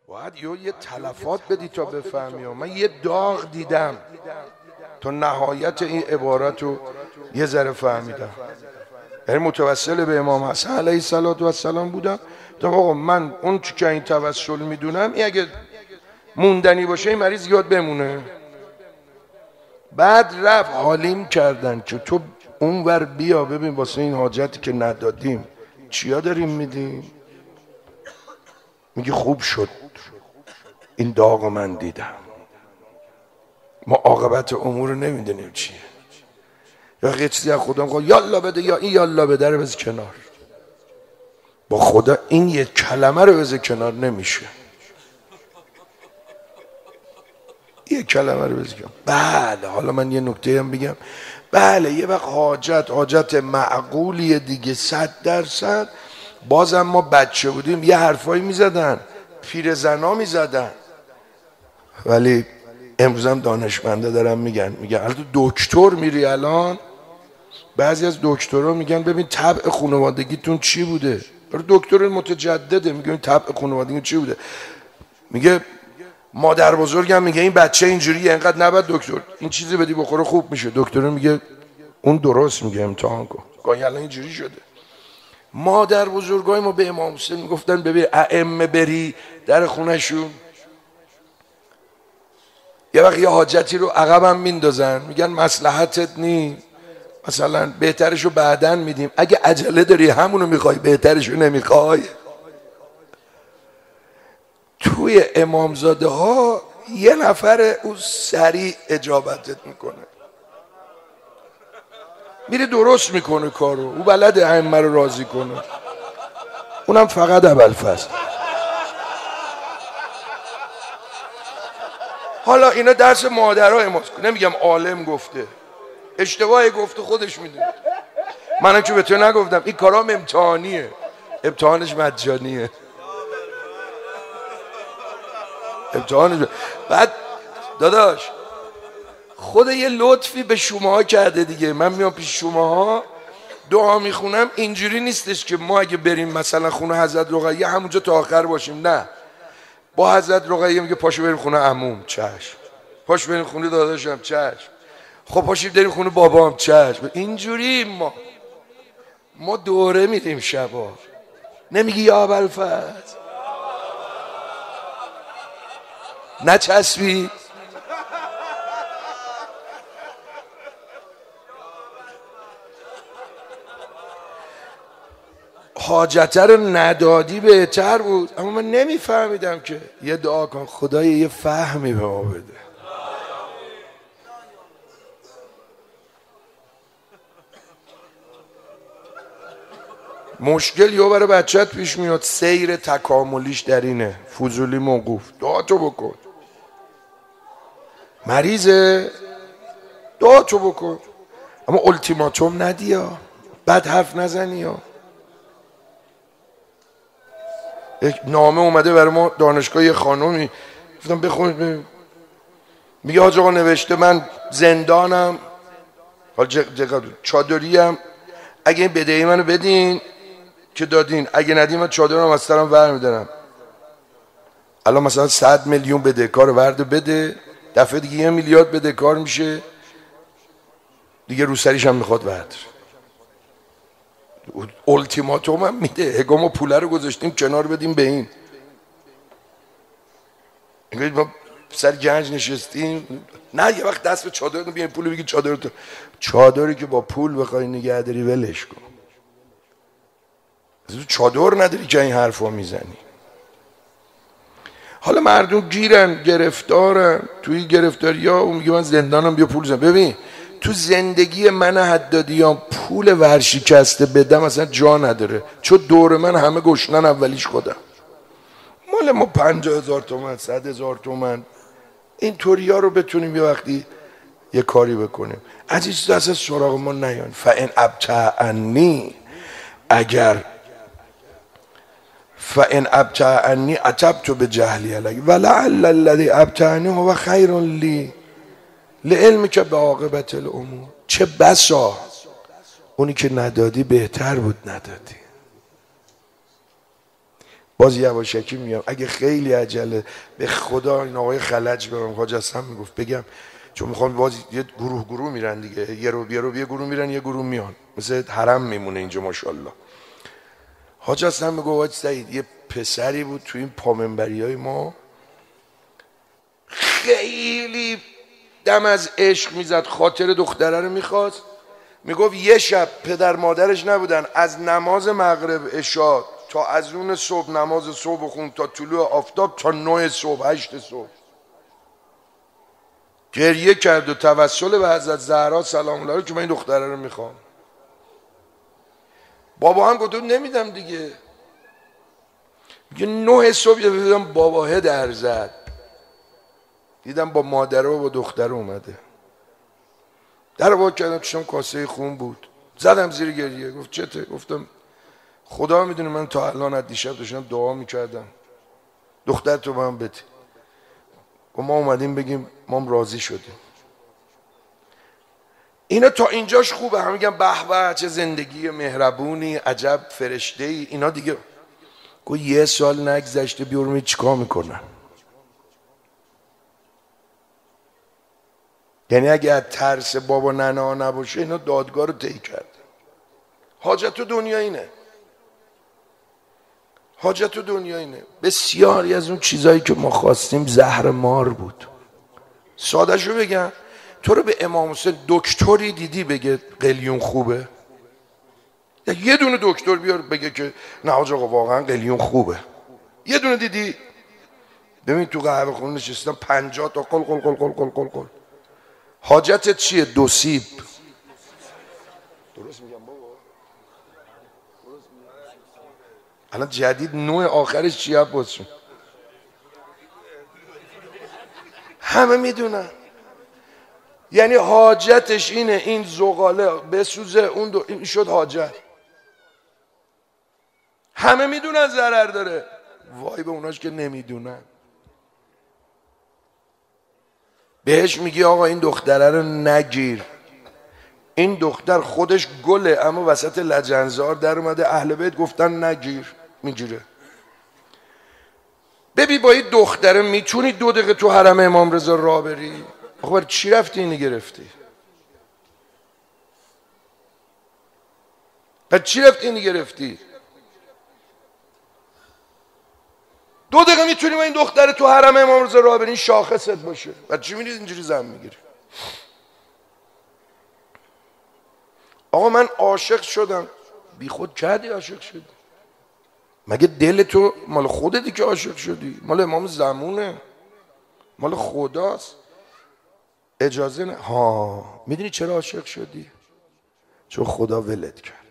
باید یه تلفات بدی تا بفهمی. من یه داغ دیدم تا نهایت این عبارت رو یه ذره فهمیدم. یعنی متوسل به امام حسن علیه السلام بودم تا آقا من اون چی که این توسل میدونم این اگه موندنی باشه این مریض یاد بمونه. بعد رفت حالیم کردن که تو اونور بیا ببین واسه این حاجتی که ندادیم چیا داریم میدیم. میگه خوب شد این داغ من دیدم. ما عاقبت امور رو نمیدونیم چیه. یا یه چیزی از خدا میگه یالا بده یا این یالا بده رو بذار کنار. با خدا این یک کلمه رو بذار کنار نمیشه. یک کلمه رو بذار کنار. بله حالا من یه نکته هم بگم. بله یه وقت حاجت معقولیه دیگه 100%. بازم ما بچه بودیم یه حرفایی میزدن پیرزنا میزدن، ولی امروز هم دانشمنده دارن میگن الان دکتر میری الان بعضی از دکترها میگن ببین طبع خانوادگیتون چی بوده. دکتر متجدده میگه طبع خانوادگیتون چی بوده. میگه مادر بزرگم میگه این بچه اینجوریه اینقدر نباید دکتر این چیزی بدی بخوره خوب میشه. دکتر میگه اون درست میگه امتحان کن. گاهی الان اینجوری شده. مادر بزرگای ما به امام حسین میگفتن ببین ائمه بری در خونهشون یه وقت یه حاجتی رو عقبم میندازن میگن مصلحتت نی، مثلا بهترشو بعدن میدیم. اگه عجله داری همونو میخوای بهترشو نمیخوای. توی امامزاده ها یه نفر اون سریع اجابتت میکنه میره درست میکنه کارو. او بلده ائمه رو راضی کنه. اونم فقط ابوالفضل. حالا اینا درس مادرای ماست. نمیگم عالم گفته، اشتباه گفته خودش میدونه. منم که به تو نگفتم این کارام امتحانیه، امتحانش مجانیه. امتحانش بعد داداش خود یه لطفی به شماها کرده دیگه. من میام پیش شماها دعا میخونم اینجوری نیستش که ما اگه بریم مثلا خونه حضرت رقیه همونجا تا آخر باشیم. نه، با حضرت رقیه میگه پاشو بریم خونه عموم، چشم. پاشو بریم خونه داداشم، چشم. خب پاشیم بریم خونه بابام، چشم. اینجوری ما دوره میریم شبا. نمیگی یا ابوالفضل نچسبی. حاجت رو ندادی بهتر بود. اما من نمیفهمیدم که یه دعا کن خدای یه فهمی به ما بده. مشکل یا برای بچت پیش میاد سیر تکاملیش در اینه فضولی موقوف. دعا تو بکن. مریضه دعا تو بکن اما التیماتوم ندی یا بد حرف نزنی. یا یک نامه اومده برای ما دانشگاه یه خانومی گفتم بخونید. میگه حاج آقا نوشته من زندانم حال چادریم، اگه این بدهی منو بدین که دادین، اگه ندین من چادرم از سرم ور میدارم. الان مثلا 100 میلیون بدهکار ورد بده، دفعه دیگه 1 میلیارد بدهکار میشه دیگه، روسریش هم میخواد ورد. التیماتوم هم میده اگه ما پوله رو گذاشتیم کنار بدیم به این. انگار ما سر گنج نشستیم. نه یه وقت دست به چادر رو بیاین پول بگی چادر تو. چادری که با پول بخوای نگه داری ولش کن. چادر نداری که این حرفا میزنی. حالا مردم گیرن گرفتارن توی گرفتاری ها. اون میگه من زندانم بیا پول زن. ببین تو زندگی من حدادیان پول ورشکسته بدم اصلا جا نداره، چون دور من همه گشنن اولیش خودم. مال ما 50,000 تومان 100,000 تومان این طوری ها رو بتونیم یه وقتی یه کاری بکنیم. عزیز اصلا سراغ ما نیان. فان ابتعنی فان ابتعنی عتبت بجهلی علیک ولعل الذی ابتعنی هو خیر لی لعلم که به عاقبت الامور. چه بسا اونی که ندادی بهتر بود ندادی. باز یواشکی میگم اگه خیلی عجله به خدا این آقای خلج برام حاج حسن میگفت بگم، چون میخوام باز یه گروه میرن دیگه، یه رو یه گروه میرن یه گروه میان، مثل حرم میمونه اینجا ماشاءالله. حاج حسن میگفت حاج سعید یه پسری بود تو این پامنبریای ما خیلی دم از عشق میزد، خاطر دختره رو میخواست. میگفت یه شب پدر مادرش نبودن، از نماز مغرب عشا تا از اون صبح نماز صبح خون تا طلوع آفتاب تا 9 صبح 8 صبح گریه کرد و توسل به حضرت زهرا سلام الله که من این دختره رو میخوام. بابا هم گفت نمیدم دیگه. میگه 9 صبح دیدم باباه در زد، دیدم با مادره و با دختره اومده، در رو باید کردم توشم کاسه خون بود، زدم زیر گریه. گفت چته؟ گفتم خدا میدونه من تا الان از دیشب داشتم دعا میکردم دختر تو به من بده. گفت ما اومدیم بگیم ما هم راضی شدیم. اینا تا اینجاش خوبه، هم میگن به به چه زندگی مهربونی، عجب فرشته ای اینا دیگه. گفت یه سال نگذشته بیارم چیکار میکنن؟ یعنی اگه از ترس بابا ننا نباشه اینا دادگاه رو طی کرده. حاجت دنیا اینه، حاجت دنیا اینه. بسیاری از اون چیزایی که ما خواستیم زهر مار بود. ساده‌شو بگم، تو رو به امام حسین دکتری دیدی بگه قلیون خوبه؟ یه دونه دکتر بیار بگه که نه حاج آقا واقعا قلیون خوبه؟ یه دونه دیدی؟ ببین تو قهوه خونه نشستم 50 تا قل قل قل قل قل قل قل. حاجتت چیه؟ 2 سیب. درست میگم بابا؟ درست میگم. الان جدید نوع آخرش چیه بودشون؟ همه میدونن. یعنی حاجتش اینه این زغاله بسوزه، اون این شد حاجت. همه میدونن ضرر داره، وای به اوناش که نمیدونن. بهش میگی آقا این دختره رو نگیر، این دختر خودش گله اما وسط لجنزار در اومده اهل بیت گفتن نگیر، میگیره. ببین با این دختره میتونی 2 دقیقه تو حرم امام رضا راه بری؟ آخه چی رفتی اینی گرفتی؟ بعد چی رفتی اینی گرفتی؟ 2 دقیقه میتونی با این دختره تو حرم امام رضا راه بری، این شاخصت باشه. بعد چی میری اینجوری زن میگیری؟ آقا من عاشق شدم. بی خود کردی عاشق شدی؟ مگه دل تو مال خودتی که عاشق شدی؟ مال امام زمونه، مال خداست. اجازه نه. ها میدونی چرا عاشق شدی؟ چون خدا ولت کرد.